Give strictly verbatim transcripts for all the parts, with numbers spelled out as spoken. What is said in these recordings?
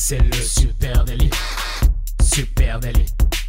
C'est le super délit. Super délit.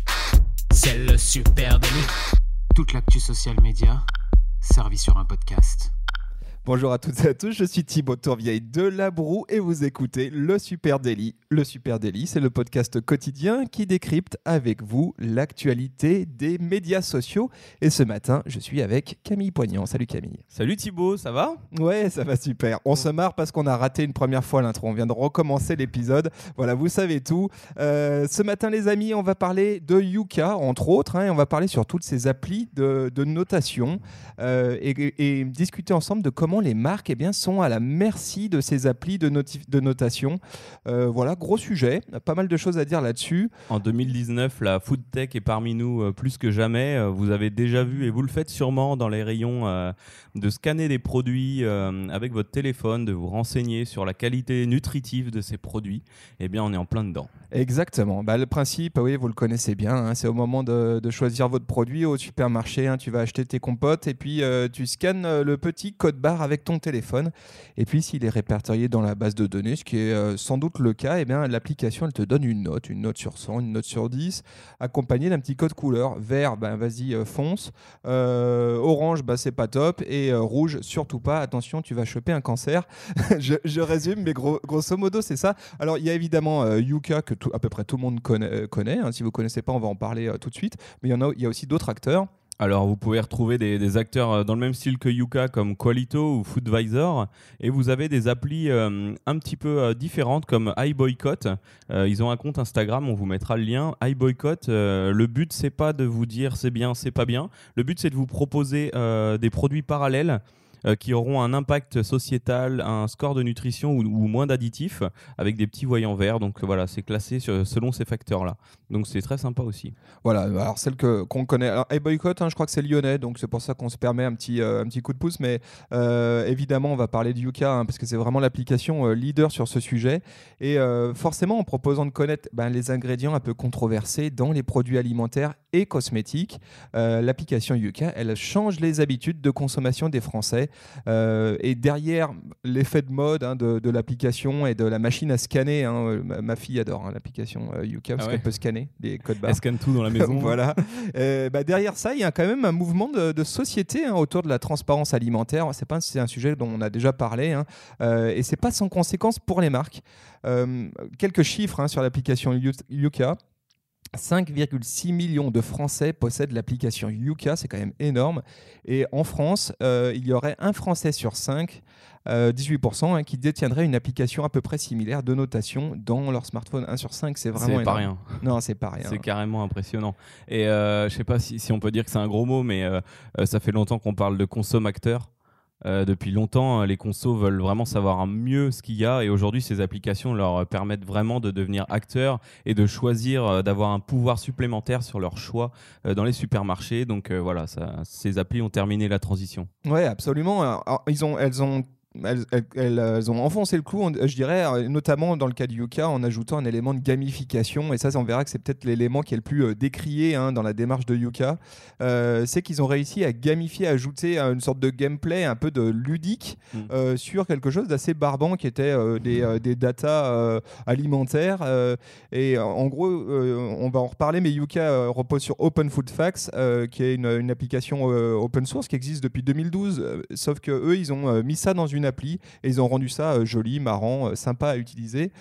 C'est le super délit. Toute l'actu social média servie sur un podcast. Bonjour à toutes et à tous, je suis Thibaut Tourvieille de La Broue et vous écoutez Le Super Daily. Le Super Daily, c'est le podcast quotidien qui décrypte avec vous l'actualité des médias sociaux. Et ce matin, je suis avec Camille Poignant. Salut Camille. Salut Thibaut, ça va ? Ouais, ça va super. On se marre parce qu'on a raté une première fois l'intro. On vient de recommencer l'épisode. Voilà, vous savez tout. Euh, ce matin, les amis, on va parler de Yuka, entre autres, hein, et on va parler sur toutes ces applis de, de notation euh, et, et discuter ensemble de comment les marques eh bien, sont à la merci de ces applis de, notif- de notation. Euh, voilà, gros sujet, pas mal de choses à dire là-dessus. En deux mille dix-neuf, la food tech est parmi nous euh, plus que jamais. Euh, vous avez déjà vu, et vous le faites sûrement dans les rayons, euh, de scanner des produits euh, avec votre téléphone, de vous renseigner sur la qualité nutritive de ces produits. Eh bien, on est en plein dedans. Exactement. Bah, le principe, oui, vous le connaissez bien. Hein, c'est au moment de, de choisir votre produit au supermarché. Hein, tu vas acheter tes compotes et puis euh, tu scannes euh, le petit code barre avec ton téléphone. Et puis, s'il est répertorié dans la base de données, ce qui est euh, sans doute le cas, eh bien, l'application, elle te donne une note, une note sur cent, une note sur dix, accompagnée d'un petit code couleur. Vert, ben, vas-y, euh, fonce. Euh, orange, bah, c'est pas top. Et euh, rouge, surtout pas. Attention, tu vas choper un cancer. je, je résume, mais gros, grosso modo, c'est ça. Alors, il y a évidemment euh, Yuka, que tout, à peu près tout le monde connaît. connaît hein. Si vous ne connaissez pas, on va en parler euh, tout de suite. Mais il y en a, il y a aussi d'autres acteurs. Alors, vous pouvez retrouver des, des acteurs dans le même style que Yuka, comme Qualito ou Foodvisor. Et vous avez des applis euh, un petit peu euh, différentes, comme iBoycott. Euh, ils ont un compte Instagram, on vous mettra le lien. iBoycott, euh, le but, c'est pas de vous dire c'est bien, c'est pas bien. Le but, c'est de vous proposer euh, des produits parallèles Euh, qui auront un impact sociétal, un score de nutrition ou, ou moins d'additifs, avec des petits voyants verts. Donc euh, voilà, c'est classé sur, selon ces facteurs-là. Donc c'est très sympa aussi. Voilà, alors celle que, qu'on connaît, alors iBoycott, hein, je crois que c'est lyonnais, donc c'est pour ça qu'on se permet un petit, euh, un petit coup de pouce. Mais euh, évidemment, on va parler de Yuka, hein, parce que c'est vraiment l'application euh, leader sur ce sujet. Et euh, forcément, en proposant de connaître ben, les ingrédients un peu controversés dans les produits alimentaires et cosmétiques, euh, l'application Yuka, elle change les habitudes de consommation des Français. Euh, et derrière l'effet de mode hein, de, de l'application et de la machine à scanner, hein, ma, ma fille adore hein, l'application euh, Yuka parce Ah ouais. qu'elle peut scanner les codes barres. Elle scanne tout dans la maison. Voilà. Euh, bah derrière ça, il y a quand même un mouvement de, de société hein, autour de la transparence alimentaire. C'est pas c'est un sujet dont on a déjà parlé hein, euh, et c'est pas sans conséquence pour les marques. Euh, quelques chiffres hein, sur l'application Yuka. cinq virgule six millions de Français possèdent l'application Yuka, c'est quand même énorme. Et en France, euh, il y aurait un Français sur cinq, euh, dix-huit pour cent, hein, qui détiendrait une application à peu près similaire de notation dans leur smartphone. un sur cinq, c'est vraiment C'est pas énorme. rien. Non, c'est pas rien. C'est carrément impressionnant. Et euh, je sais pas si, si on peut dire que c'est un gros mot, mais euh, euh, ça fait longtemps qu'on parle de consommateurs. Euh, depuis longtemps, les consos veulent vraiment savoir mieux ce qu'il y a et aujourd'hui, ces applications leur permettent vraiment de devenir acteurs et de choisir, euh, d'avoir un pouvoir supplémentaire sur leur choix euh, dans les supermarchés. Donc euh, voilà, ça, ces applis ont terminé la transition. Ouais, absolument. Alors, alors, ils ont, elles ont Elles, elles, elles ont enfoncé le clou, je dirais, notamment dans le cas de Yuka, en ajoutant un élément de gamification. Et ça, on verra que c'est peut-être l'élément qui est le plus décrié hein, dans la démarche de Yuka. Euh, c'est qu'ils ont réussi à gamifier, à ajouter une sorte de gameplay un peu de ludique mmh. euh, sur quelque chose d'assez barbant qui était euh, des, euh, des datas euh, alimentaires. Euh, et en gros, euh, on va en reparler, mais Yuka euh, repose sur Open Food Facts, euh, qui est une, une application euh, open source qui existe depuis deux mille douze. Euh, sauf qu'eux, ils ont euh, mis ça dans une appli et ils ont rendu ça euh, joli, marrant, euh, sympa à utiliser.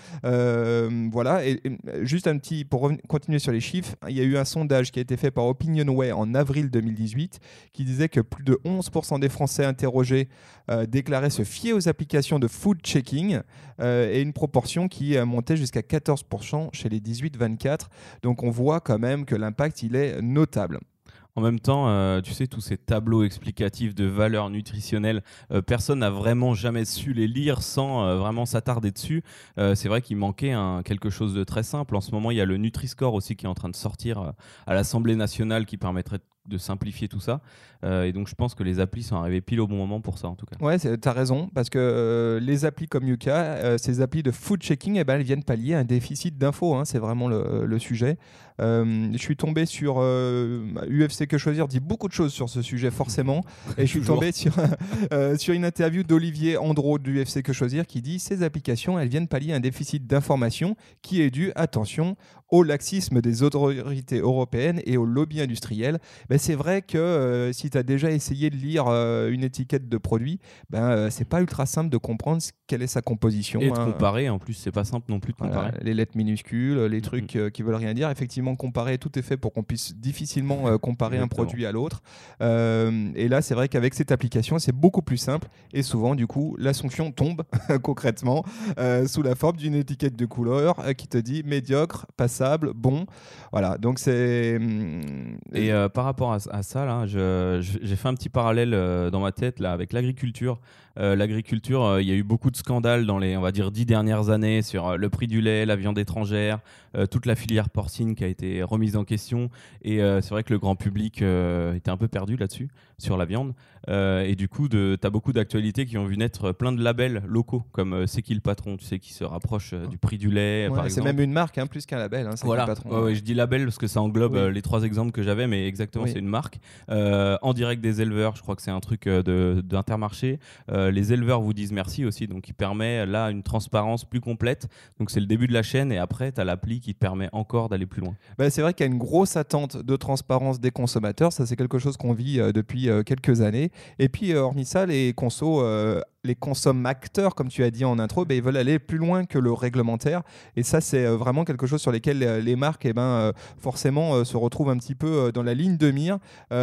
Euh, voilà. Et, et juste un petit pour revenir, continuer sur les chiffres, il y a eu un sondage qui a été fait par Opinionway en avril deux mille dix-huit qui disait que plus de onze pour cent des Français interrogés euh, déclaraient se fier aux applications de food checking euh, et une proportion qui euh, montait jusqu'à quatorze pour cent chez les dix-huit vingt-quatre. Donc on voit quand même que l'impact il est notable. En même temps, euh, tu sais, tous ces tableaux explicatifs de valeurs nutritionnelles, euh, personne n'a vraiment jamais su les lire sans euh, vraiment s'attarder dessus. Euh, c'est vrai qu'il manquait un, quelque chose de très simple. En ce moment, il y a le Nutri-Score aussi qui est en train de sortir euh, à l'Assemblée nationale qui permettrait de simplifier tout ça. Euh, et donc, je pense que les applis sont arrivées pile au bon moment pour ça, en tout cas. Ouais, tu as raison, parce que euh, les applis comme Yuka, euh, ces applis de food checking, eh ben, elles viennent pallier un déficit d'infos. Hein, c'est vraiment le, le sujet. Euh, je suis tombé sur euh, U F C Que Choisir dit beaucoup de choses sur ce sujet forcément, et je suis tombé sur, euh, sur une interview d'Olivier Andro du U F C Que Choisir qui dit ces applications elles viennent pallier un déficit d'information qui est dû, attention, au laxisme des autorités européennes et au lobby industriel. Ben, c'est vrai que euh, si tu as déjà essayé de lire euh, une étiquette de produit, ben, euh, c'est pas ultra simple de comprendre quelle est sa composition. Et de hein. comparer, en plus, c'est pas simple non plus de comparer. Voilà, les lettres minuscules, les trucs euh, qui veulent rien dire. Effectivement, comparer, tout est fait pour qu'on puisse difficilement euh, comparer un produit à l'autre. Euh, et là, c'est vrai qu'avec cette application, c'est beaucoup plus simple. Et souvent, du coup, la sanction tombe concrètement euh, sous la forme d'une étiquette de couleur euh, qui te dit médiocre, passable, bon. Voilà, donc c'est... Et euh, par rapport à, à ça, là, je, je, j'ai fait un petit parallèle euh, dans ma tête là, avec l'agriculture. Euh, l'agriculture, euh, il y a eu beaucoup de scandales dans les, on va dire, dix dernières années sur euh, le prix du lait, la viande étrangère, euh, toute la filière porcine qui a été remise en question. Et euh, c'est vrai que le grand public euh, était un peu perdu là-dessus, sur la viande. Euh, et du coup, tu as beaucoup d'actualités qui ont vu naître plein de labels locaux, comme euh, C'est qui le patron, tu sais, qui se rapproche euh, du prix du lait, ouais, par c'est exemple. même une marque, hein, plus qu'un label. Hein, C'est voilà. qui le patron. Ouais, ouais, je dis label parce que ça englobe Oui. euh, les trois exemples que j'avais, mais exactement, Oui. c'est une marque. Euh, en direct des éleveurs, je crois que c'est un truc euh, de, d'Intermarché. Euh, les éleveurs vous disent merci aussi, donc qui permet là une transparence plus complète. Donc c'est le début de la chaîne et après, tu as l'appli qui te permet encore d'aller plus loin. Bah, c'est vrai qu'il y a une grosse attente de transparence des consommateurs. Ça, c'est quelque chose qu'on vit euh, depuis euh, quelques années. Et puis, euh, hormis ça, les consos... Euh, les consommateurs, comme tu as dit en intro, bah, ils veulent aller plus loin que le réglementaire. Et ça, c'est euh, vraiment quelque chose sur lesquels euh, les marques, eh ben, euh, forcément, euh, se retrouvent un petit peu euh, dans la ligne de mire.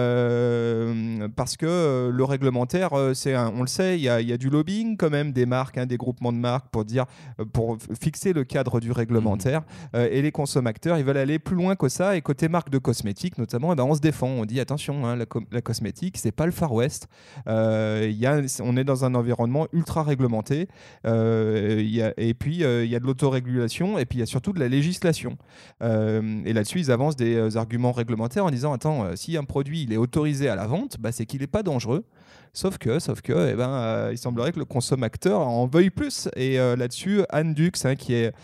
Euh, parce que euh, le réglementaire, euh, c'est un, on le sait, il y, y a du lobbying quand même des marques, hein, des groupements de marques pour, dire, euh, pour fixer le cadre du réglementaire. Mmh. Euh, et les consommateurs, ils veulent aller plus loin que ça. Et côté marque de cosmétiques, notamment, eh ben, on se défend. On dit, attention, hein, la, co- la cosmétique, c'est pas le Far West. Euh, y a, on est dans un environnement ultra réglementé, euh, y a, et puis il euh, y a de l'autorégulation, et puis il y a surtout de la législation. Euh, et là-dessus, ils avancent des euh, arguments réglementaires en disant, attends, euh, si un produit il est autorisé à la vente, bah, c'est qu'il n'est pas dangereux. Sauf que, sauf que eh ben, euh, il semblerait que le consommateur en veuille plus. Et euh, là-dessus, Anne Dux, hein, qui est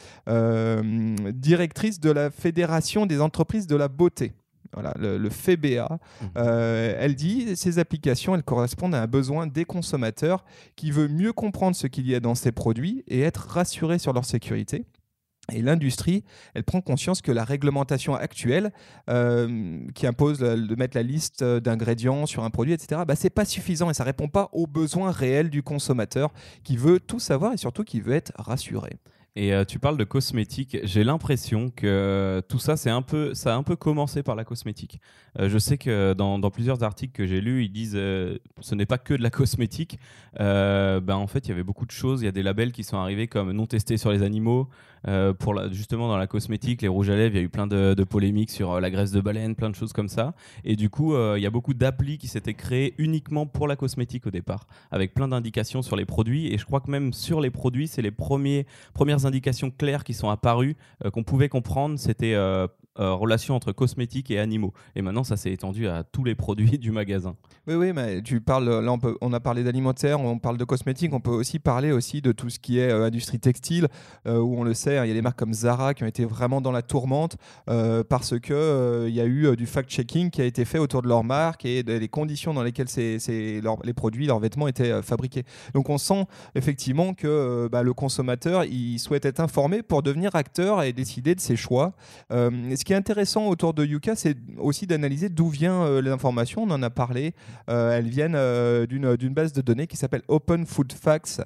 euh, directrice de la Fédération des entreprises de la beauté, voilà, le, le F E B A, mmh. euh, elle dit ces applications elles correspondent à un besoin des consommateurs qui veut mieux comprendre ce qu'il y a dans ces produits et être rassuré sur leur sécurité. Et l'industrie, elle prend conscience que la réglementation actuelle, euh, qui impose de mettre la liste d'ingrédients sur un produit, et cetera, bah, c'est pas suffisant et ça répond pas aux besoins réels du consommateur qui veut tout savoir et surtout qui veut être rassuré. Et euh, tu parles de cosmétiques. J'ai l'impression que euh, tout ça, c'est un peu, ça a un peu commencé par la cosmétique. Euh, je sais que dans, dans plusieurs articles que j'ai lus, ils disent euh, ce n'est pas que de la cosmétique. Euh, ben, en fait, il y avait beaucoup de choses. Il y a des labels qui sont arrivés comme non testés sur les animaux. Euh, pour la, justement, dans la cosmétique, les rouges à lèvres, il y a eu plein de, de polémiques sur euh, la graisse de baleine, plein de choses comme ça. Et du coup, euh, il y a beaucoup d'applis qui s'étaient créées uniquement pour la cosmétique au départ, avec plein d'indications sur les produits. Et je crois que même sur les produits, c'est les premiers, premières indications claires qui sont apparues, euh, qu'on pouvait comprendre, c'était euh, euh, relation entre cosmétiques et animaux. Et maintenant, ça s'est étendu à tous les produits du magasin. Oui, oui, mais tu parles, là on, peut, on a parlé d'alimentaire, on parle de cosmétiques, on peut aussi parler aussi de tout ce qui est euh, industrie textile, euh, où on le sait, il y a des marques comme Zara qui ont été vraiment dans la tourmente euh, parce qu'il euh, y a eu euh, du fact-checking qui a été fait autour de leur marque et des conditions dans lesquelles c'est, c'est leur, les produits, leurs vêtements étaient euh, fabriqués. Donc on sent effectivement que euh, bah, le consommateur, il souhaite être informé pour devenir acteur et décider de ses choix. Euh, ce qui est intéressant autour de Yuka, c'est aussi d'analyser d'où vient euh, l'information. On en a parlé. Euh, elles viennent euh, d'une, d'une base de données qui s'appelle Open Food Facts.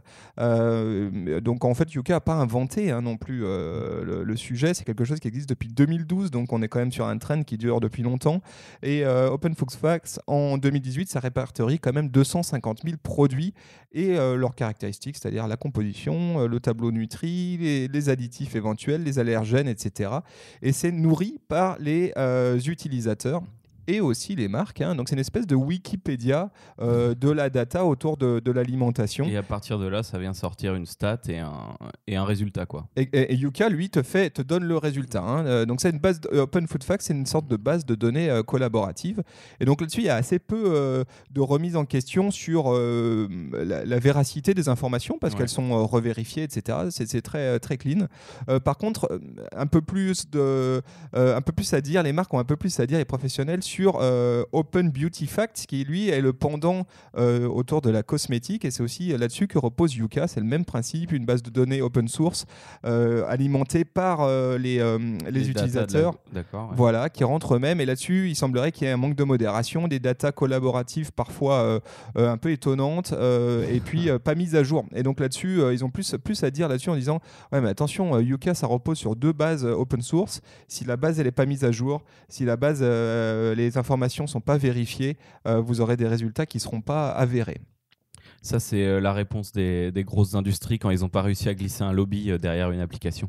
Euh, donc en fait, Yuka n'a pas inventé hein, non plus euh, le, le sujet. C'est quelque chose qui existe depuis deux mille douze. Donc on est quand même sur un trend qui dure depuis longtemps. Et euh, Open Food Facts, en deux mille dix-huit, ça répertorie quand même deux cent cinquante mille produits et euh, leurs caractéristiques, c'est-à-dire la composition, euh, le tableau Nutri, les, les additifs éventuels, les allergènes, et cetera. Et c'est nourri par les euh, utilisateurs. et aussi les marques. Hein. Donc c'est une espèce de Wikipédia euh, de la data autour de, de l'alimentation. Et à partir de là, ça vient sortir une stat et un, et un résultat, quoi. Et, et, et Yuka, lui, te, fait, te donne le résultat. Hein. Euh, donc c'est une base de, Open Food Facts, c'est une sorte de base de données euh, collaborative. Et donc là-dessus, il y a assez peu euh, de remise en question sur euh, la, la véracité des informations parce ouais. qu'elles sont euh, revérifiées, et cetera. C'est, c'est très, très clean. Euh, par contre, un peu plus de, euh, un peu plus à dire, les marques ont un peu plus à dire, les professionnels, sur euh, Open Beauty Facts, qui lui est le pendant euh, autour de la cosmétique. Et c'est aussi là-dessus que repose Yuka. C'est le même principe, une base de données open source euh, alimentée par euh, les, euh, les, les utilisateurs, la... D'accord, ouais. Voilà, qui rentrent eux-mêmes. Et là-dessus, il semblerait qu'il y ait un manque de modération, des datas collaboratives parfois euh, euh, un peu étonnantes, euh, et puis euh, pas mises à jour. Et donc là-dessus, euh, ils ont plus, plus à dire là-dessus en disant ouais, mais attention, euh, Yuka, ça repose sur deux bases euh, open source. Si la base elle n'est pas mise à jour, si la base, euh, les informations sont pas vérifiées, euh, vous aurez des résultats qui seront pas avérés. Ça, c'est euh, la réponse des, des grosses industries quand ils n'ont pas réussi à glisser un lobby euh, derrière une application.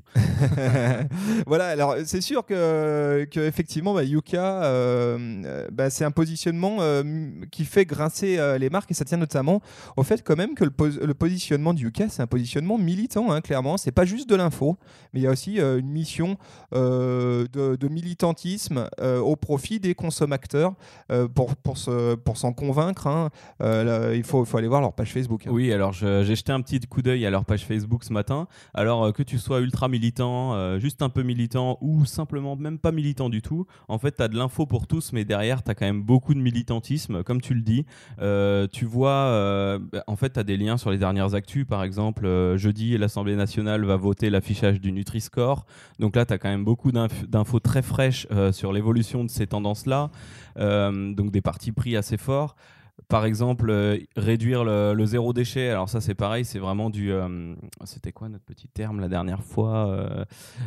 Voilà, alors c'est sûr que, que effectivement, bah, Yuka, euh, bah, c'est un positionnement euh, qui fait grincer euh, les marques, et ça tient notamment au fait quand même que le, pos- le positionnement de Yuka, c'est un positionnement militant, hein, clairement. C'est pas juste de l'info, mais il y a aussi euh, une mission euh, de, de militantisme euh, au profit des consommateurs euh, pour, pour, se, pour s'en convaincre. Hein. Euh, là, il faut, faut aller voir leur page Facebook. Hein. Oui, alors je, j'ai jeté un petit coup d'œil à leur page Facebook ce matin. Alors euh, que tu sois ultra militant, euh, juste un peu militant ou simplement même pas militant du tout, en fait, tu as de l'info pour tous, mais derrière, tu as quand même beaucoup de militantisme, comme tu le dis. Euh, tu vois, euh, en fait, tu as des liens sur les dernières actus. Par exemple, euh, jeudi, l'Assemblée nationale va voter l'affichage du Nutri-Score. Donc là, tu as quand même beaucoup d'inf- d'infos très fraîches euh, sur l'évolution de ces tendances-là. Euh, donc des partis pris assez forts. Par exemple, euh, réduire le, le zéro déchet. Alors ça, c'est pareil, c'est vraiment du... Euh, c'était quoi notre petit terme la dernière fois euh,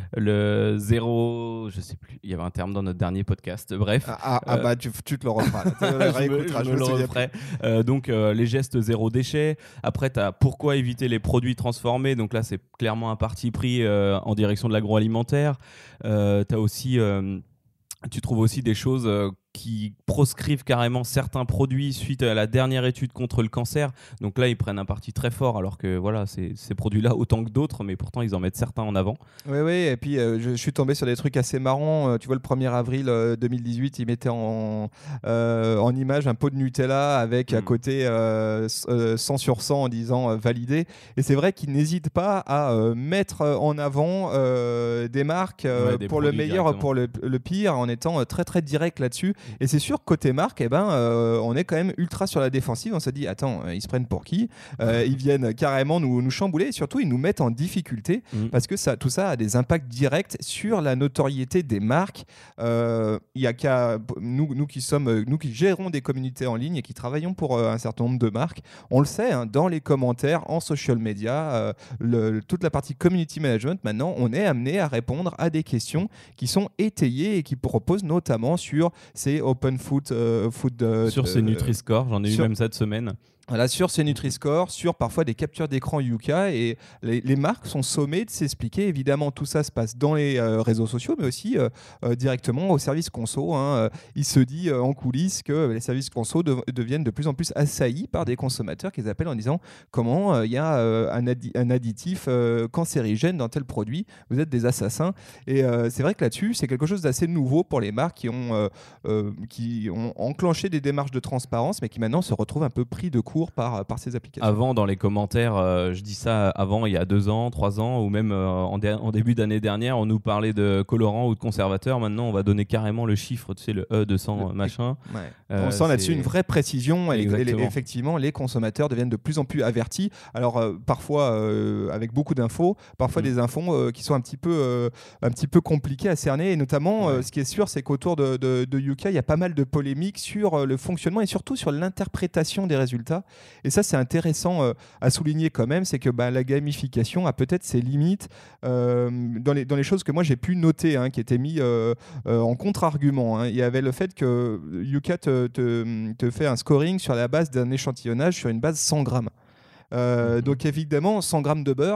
Le zéro... Je sais plus, il y avait un terme dans notre dernier podcast. Bref. Ah, ah, ah euh, bah tu, tu te le referas. je me, je me le referai. Euh, donc, euh, les gestes zéro déchet. Après, tu as pourquoi éviter les produits transformés. Donc là, c'est clairement un parti pris euh, en direction de l'agroalimentaire. Euh, tu as aussi... Euh, tu trouves aussi des choses... Euh, qui proscrivent carrément certains produits suite à la dernière étude contre le cancer. Donc là, ils prennent un parti très fort, alors que voilà, c'est, ces produits-là, autant que d'autres, mais pourtant, ils en mettent certains en avant. Oui, oui, et puis euh, je, je suis tombé sur des trucs assez marrants. Euh, tu vois, le premier avril euh, deux mille dix-huit, ils mettaient en, euh, en image un pot de Nutella avec mmh. à côté euh, cent sur cent en disant euh, validé. Et c'est vrai qu'ils n'hésitent pas à euh, mettre en avant euh, des marques euh, ouais, des pour le meilleur, pour le, le pire, en étant très, très direct là-dessus. Et c'est sûr que côté marque, eh ben, euh, on est quand même ultra sur la défensive. On se dit, attends, ils se prennent pour qui euh, Ils viennent carrément nous, nous chambouler et surtout, ils nous mettent en difficulté mmh. parce que ça, tout ça a des impacts directs sur la notoriété des marques. Euh, il y a qu'à nous, nous, qui sommes, nous qui gérons des communautés en ligne et qui travaillons pour euh, un certain nombre de marques, on le sait, hein, dans les commentaires, en social media, euh, le, toute la partie community management, maintenant, on est amené à répondre à des questions qui sont étayées et qui proposent notamment sur ces Open Food, euh, food euh, sur ces Nutri-Score, j'en ai sur... eu même cette semaine. Voilà, sur ces Nutri-Score, sur parfois des captures d'écran Yuka, et les, les marques sont sommées de s'expliquer. Évidemment, tout ça se passe dans les euh, réseaux sociaux, mais aussi euh, euh, directement au service conso. Hein. Il se dit euh, en coulisses que les services conso de, deviennent de plus en plus assaillis par des consommateurs qu'ils appellent en disant comment il euh, y a euh, un, addi- un additif euh, cancérigène dans tel produit, vous êtes des assassins. Et euh, c'est vrai que là-dessus, c'est quelque chose d'assez nouveau pour les marques qui ont, euh, euh, qui ont enclenché des démarches de transparence, mais qui maintenant se retrouvent un peu pris de court Par, par ces applications. Avant, dans les commentaires, euh, je dis ça avant, il y a deux ans, trois ans, ou même euh, en, dé- en début d'année dernière, on nous parlait de colorants ou de conservateurs. Maintenant, on va donner carrément le chiffre, tu sais, le E deux cents le... machin. Ouais. Euh, on sent c'est... là-dessus une vraie précision. Et, et, et effectivement, les consommateurs deviennent de plus en plus avertis. Alors, euh, parfois, euh, avec beaucoup d'infos, parfois mmh. des infos euh, qui sont un petit, peu, euh, un petit peu compliquées à cerner. Et notamment, ouais. euh, ce qui est sûr, c'est qu'autour de, de, de Yuka, il y a pas mal de polémiques sur euh, le fonctionnement et surtout sur l'interprétation des résultats. Et ça, c'est intéressant euh, à souligner quand même, c'est que bah, la gamification a peut-être ses limites euh, dans, les, dans les choses que moi j'ai pu noter, hein, qui étaient mis euh, euh, en contre-argument. Hein. Il y avait le fait que Yuka te, te, te fait un scoring sur la base d'un échantillonnage sur une base cent grammes. Euh, mmh. Donc évidemment, cent grammes de beurre,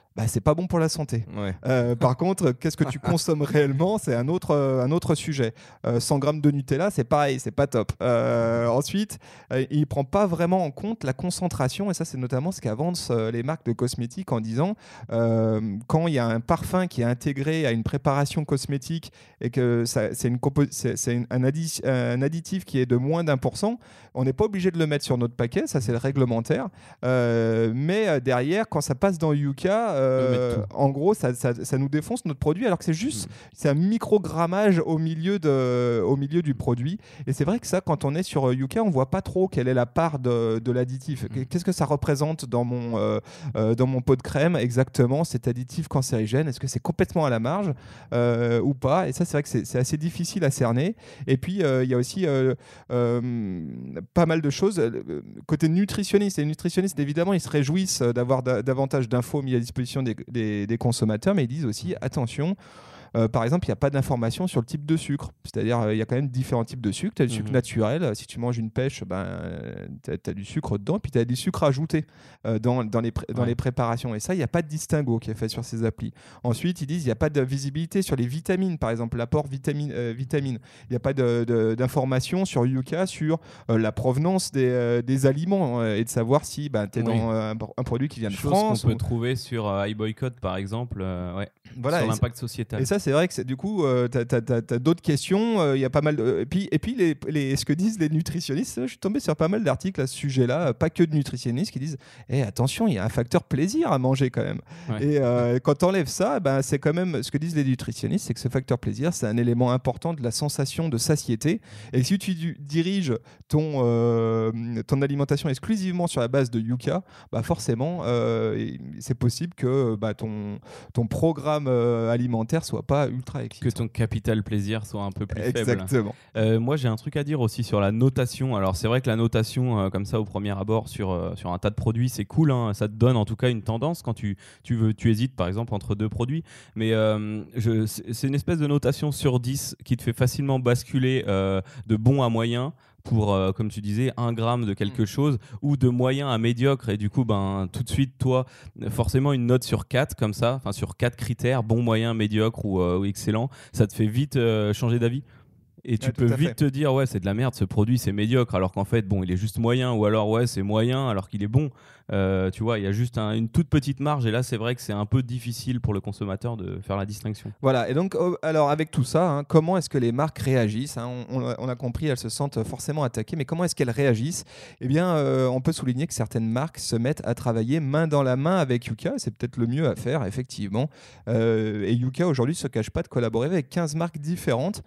bah, c'est pas bon pour la santé. Ouais. Euh, par contre, qu'est-ce que tu consommes réellement, c'est un autre, euh, un autre sujet. Euh, cent grammes de Nutella, c'est pareil, c'est pas top. Euh, ensuite, euh, il prend pas vraiment en compte la concentration, et ça, c'est notamment ce qu'avancent euh, les marques de cosmétiques en disant euh, quand il y a un parfum qui est intégré à une préparation cosmétique et que ça, c'est, une compo- c'est, c'est une- un, addi- un additif qui est de moins d'un pour cent, on n'est pas obligé de le mettre sur notre paquet, ça c'est le réglementaire. Euh, mais euh, derrière, quand ça passe dans Yuka, euh, Euh, en gros, ça, ça, ça nous défonce notre produit, alors que c'est juste mmh. c'est un microgrammage au milieu, de, au milieu du produit. Et c'est vrai que ça, quand on est sur Yuka, on voit pas trop quelle est la part de, de l'additif. Mmh. Qu'est-ce que ça représente dans mon, euh, euh, dans mon pot de crème exactement, cet additif cancérigène? Est-ce que c'est complètement à la marge euh, ou pas? Et ça, c'est vrai que c'est, c'est assez difficile à cerner. Et puis, il euh, y a aussi euh, euh, pas mal de choses. Côté nutritionniste, les nutritionnistes, évidemment, ils se réjouissent d'avoir da- davantage d'infos mis à disposition Des, des, des consommateurs, mais ils disent aussi attention, euh, par exemple, il n'y a pas d'information sur le type de sucre, c'est-à-dire il euh, y a quand même différents types de sucre. Tu as du mmh. sucre naturel, si tu manges une pêche, ben, tu as du sucre dedans, puis tu as du sucre ajouté euh, dans, dans, les, pré- dans ouais. les préparations, et ça, il n'y a pas de distinguo qui est fait sur ces applis. Ensuite, ils disent il n'y a pas de visibilité sur les vitamines, par exemple l'apport vitamine, euh, vitamine. Il n'y a pas de, de, d'information sur Yuka sur euh, la provenance des, euh, des aliments euh, et de savoir si ben, tu es oui. dans euh, un, un produit qui vient de Chose France. qu'on ou... peut trouver sur euh, iBoycott, par exemple, euh, ouais. Voilà, sur l'impact sociétal. Et ça, c'est vrai que c'est, du coup, euh, tu as d'autres questions. Il euh, y a pas mal de... Et puis, et puis les, les, ce que disent les nutritionnistes, je suis tombé sur pas mal d'articles à ce sujet-là, pas que de nutritionnistes, qui disent hey, attention, il y a un facteur plaisir à manger quand même. Ouais. Et euh, quand tu enlèves ça, ben, c'est quand même ce que disent les nutritionnistes, c'est que ce facteur plaisir, c'est un élément important de la sensation de satiété. Et si tu du- diriges ton, euh, ton alimentation exclusivement sur la base de Yuka, bah forcément, euh, c'est possible que bah, ton, ton programme euh, alimentaire soit pas ultra excitant. Que ton capital plaisir soit un peu plus Exactement. faible. Exactement. Euh, moi, j'ai un truc à dire aussi sur la notation. Alors, c'est vrai que la notation, euh, comme ça, au premier abord, sur, euh, sur un tas de produits, c'est cool. Hein. Ça te donne en tout cas une tendance quand tu, tu, veux, tu hésites, par exemple, entre deux produits. Mais euh, je, c'est une espèce de notation sur dix qui te fait facilement basculer euh, de bon à moyen pour, euh, comme tu disais, un gramme de quelque chose ou de moyen à médiocre. Et du coup, ben, tout de suite, toi, forcément, une note sur quatre, comme ça, enfin sur quatre critères, bon, moyen, médiocre ou, euh, ou excellent, ça te fait vite euh, changer d'avis. Et tu ouais, peux vite fait. te dire, ouais, c'est de la merde, ce produit, c'est médiocre, alors qu'en fait, bon, il est juste moyen, ou alors, ouais, c'est moyen, alors qu'il est bon. Euh, tu vois, il y a juste un, une toute petite marge, et là, c'est vrai que c'est un peu difficile pour le consommateur de faire la distinction. Voilà, et donc, oh, alors, avec tout ça, hein, comment est-ce que les marques réagissent hein, on, on, on a compris, elles se sentent forcément attaquées, mais comment est-ce qu'elles réagissent? Eh bien, euh, on peut souligner que certaines marques se mettent à travailler main dans la main avec Yuka, c'est peut-être le mieux à faire, effectivement. Euh, et Yuka, aujourd'hui, ne se cache pas de collaborer avec quinze marques différentes,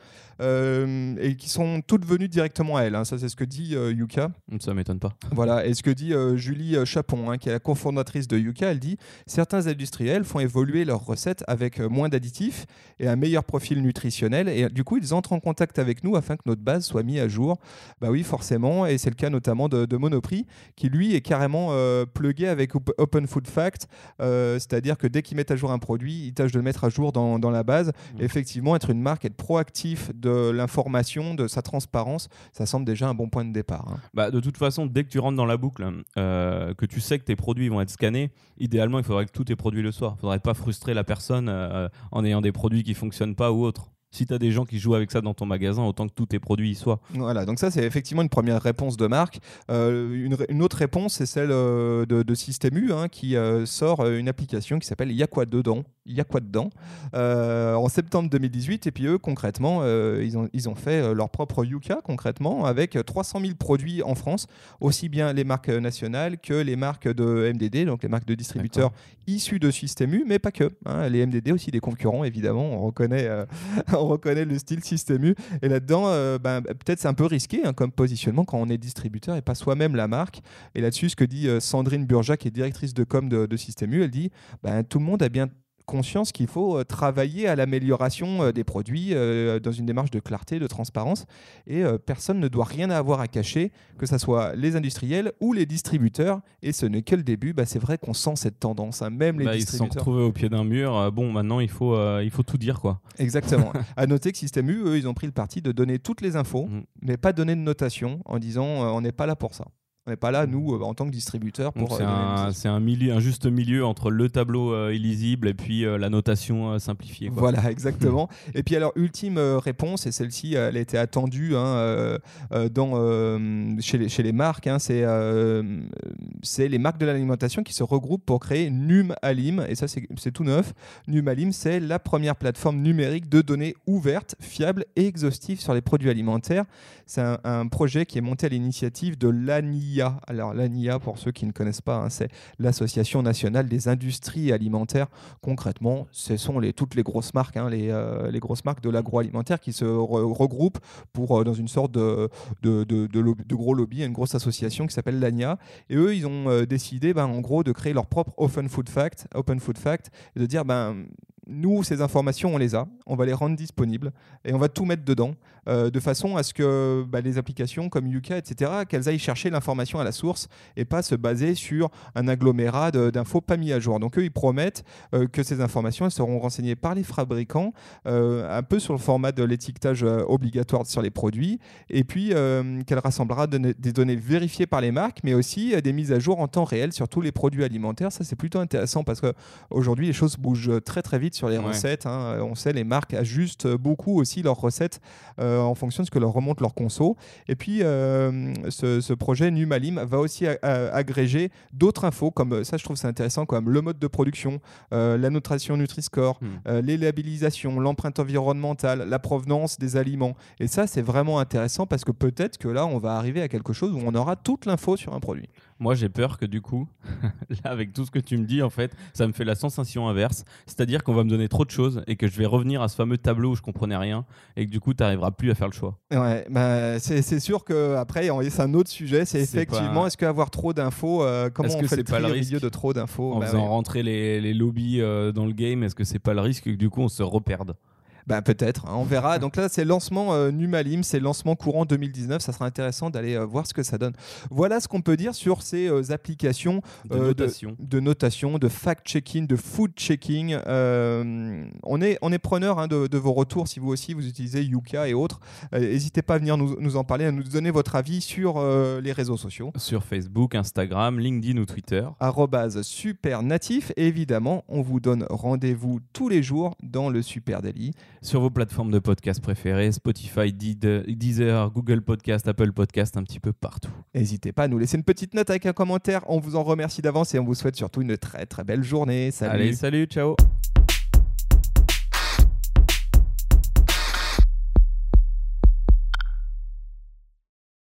euh, et qui sont toutes venues directement à elle. Hein. Ça, c'est ce que dit euh, Yuka. Ça m'étonne pas. Voilà, et ce que dit euh, Julie Chapon, hein, qui est la cofondatrice de Yuka, elle dit « Certains industriels font évoluer leurs recettes avec euh, moins d'additifs et un meilleur profil nutritionnel, et du coup, ils entrent en contact avec nous afin que notre base soit mise à jour. » Bah oui, forcément, et c'est le cas notamment de, de Monoprix, qui lui est carrément euh, plugué avec Open Food Fact, euh, c'est-à-dire que dès qu'ils mettent à jour un produit, ils tâchent de le mettre à jour dans, dans la base. Mmh. Et effectivement, être une marque, être proactif de l'information, de sa transparence, ça semble déjà un bon point de départ. Hein. Bah, de toute façon, dès que tu rentres dans la boucle, euh, que tu sais que tes produits vont être scannés, idéalement, il faudrait que tous tes produits le soient. Il ne faudrait pas frustrer la personne euh, en ayant des produits qui ne fonctionnent pas ou autre. Si tu as des gens qui jouent avec ça dans ton magasin, autant que tous tes produits y soient. Voilà, donc ça c'est effectivement une première réponse de marque. Euh, une, une autre réponse, c'est celle euh, de, de Système U hein, qui euh, sort une application qui s'appelle Y'a quoi dedans Il y a quoi dedans euh, en septembre deux mille dix-huit. Et puis eux, concrètement, euh, ils, ont, ils ont fait leur propre Yuka, concrètement, avec trois cent mille produits en France, aussi bien les marques nationales que les marques de M D D, donc les marques de distributeurs D'accord. issues de Système U, mais pas que. Hein, les M D D aussi, des concurrents, évidemment, on reconnaît... Euh, on reconnaît le style Système U. Et là-dedans, euh, ben, peut-être c'est un peu risqué hein, comme positionnement quand on est distributeur et pas soi-même la marque. Et là-dessus, ce que dit euh, Sandrine Burja, qui est directrice de com de, de Système U, elle dit ben, tout le monde a bien conscience qu'il faut euh, travailler à l'amélioration euh, des produits euh, dans une démarche de clarté, de transparence. Et euh, personne ne doit rien avoir à cacher, que ce soit les industriels ou les distributeurs. Et ce n'est que le début. Bah, c'est vrai qu'on sent cette tendance. Hein. Même les bah, distributeurs. Ils se sont retrouvés au pied d'un mur. Euh, bon, maintenant, il faut, euh, il faut tout dire, quoi. Exactement. À noter que Système U, eux, ils ont pris le parti de donner toutes les infos, mmh. mais pas donner de notation en disant euh, on n'est pas là pour ça. On n'est pas là, nous, euh, en tant que distributeurs, pour. Donc c'est, euh, un, donner- c'est un, milieu, un juste milieu entre le tableau euh, illisible et puis euh, la notation euh, simplifiée. Quoi. Voilà, exactement. Et puis alors, ultime euh, réponse, et celle-ci, elle a été attendue hein, euh, euh, dans, euh, chez, les, chez les marques, hein, c'est, euh, c'est les marques de l'alimentation qui se regroupent pour créer Numalim, et ça c'est, c'est tout neuf. Numalim, c'est la première plateforme numérique de données ouvertes, fiables et exhaustives sur les produits alimentaires. C'est un, un projet qui est monté à l'initiative de l'A N I A. Alors l'A N I A, pour ceux qui ne connaissent pas, hein, c'est l'Association nationale des industries alimentaires. Concrètement, ce sont les, toutes les grosses marques, hein, les, euh, les grosses marques de l'agroalimentaire qui se re- regroupent pour, euh, dans une sorte de, de, de, de, lobby- de gros lobby, une grosse association qui s'appelle l'A N I A. Et eux, ils ont euh, décidé, ben, en gros, de créer leur propre Open Food Fact, Open Food Fact, et de dire, ben, nous, ces informations, on les a, on va les rendre disponibles et on va tout mettre dedans, euh, de façon à ce que bah, les applications comme Yuka, et cetera, qu'elles aillent chercher l'information à la source et pas se baser sur un agglomérat de- d'infos pas mis à jour. Donc eux, ils promettent euh, que ces informations elles seront renseignées par les fabricants, euh, un peu sur le format de l'étiquetage euh, obligatoire sur les produits, et puis euh, qu'elle rassemblera de- des données vérifiées par les marques, mais aussi euh, des mises à jour en temps réel sur tous les produits alimentaires. Ça, c'est plutôt intéressant parce qu'aujourd'hui, les choses bougent très très vite sur les Ouais. recettes. Hein. On sait, les marques ajustent beaucoup aussi leurs recettes euh, en fonction de ce que leur remonte leur conso. Et puis, euh, ce, ce projet Numalim va aussi a- a- agréger d'autres infos, comme ça, je trouve c'est intéressant, comme le mode de production, euh, la notation Nutri-Score, Hmm. euh, les labellisations, l'empreinte environnementale, la provenance des aliments. Et ça, c'est vraiment intéressant parce que peut-être que là, on va arriver à quelque chose où on aura toute l'info sur un produit. Moi, j'ai peur que du coup, là, avec tout ce que tu me dis, en fait, ça me fait la sensation inverse. C'est-à-dire qu'on va me donner trop de choses et que je vais revenir à ce fameux tableau où je comprenais rien et que du coup, tu n'arriveras plus à faire le choix. Ouais, bah, c'est, c'est sûr qu'après, c'est un autre sujet. C'est, C'est effectivement, pas- est-ce qu'avoir trop d'infos, euh, comment Est-ce on que fait c'est le pas tri le au milieu risque de trop d'infos? En Bah, faisant ouais. rentrer les, les lobbies euh, dans le game, est-ce que c'est pas le risque que du coup, on se reperde? Bah, peut-être, hein, on verra. Donc là, c'est lancement euh, Numalim, c'est lancement courant deux mille dix-neuf. Ça sera intéressant d'aller euh, voir ce que ça donne. Voilà ce qu'on peut dire sur ces euh, applications De euh, notation. de, de notation, de fact-checking, de food-checking. Euh, on est, on est preneur hein, de, de vos retours si vous aussi vous utilisez Yuka et autres. Euh, N'hésitez pas à venir nous, nous en parler, à nous donner votre avis sur euh, les réseaux sociaux. Sur Facebook, Instagram, LinkedIn ou Twitter. Arrobase super natif. Et évidemment, on vous donne rendez-vous tous les jours dans le Super Daily. Sur vos plateformes de podcast préférées, Spotify, Deed- Deezer, Google Podcast, Apple Podcast, un petit peu partout. N'hésitez pas à nous laisser une petite note avec un commentaire. On vous en remercie d'avance et on vous souhaite surtout une très très belle journée. Salut. Allez, salut, ciao.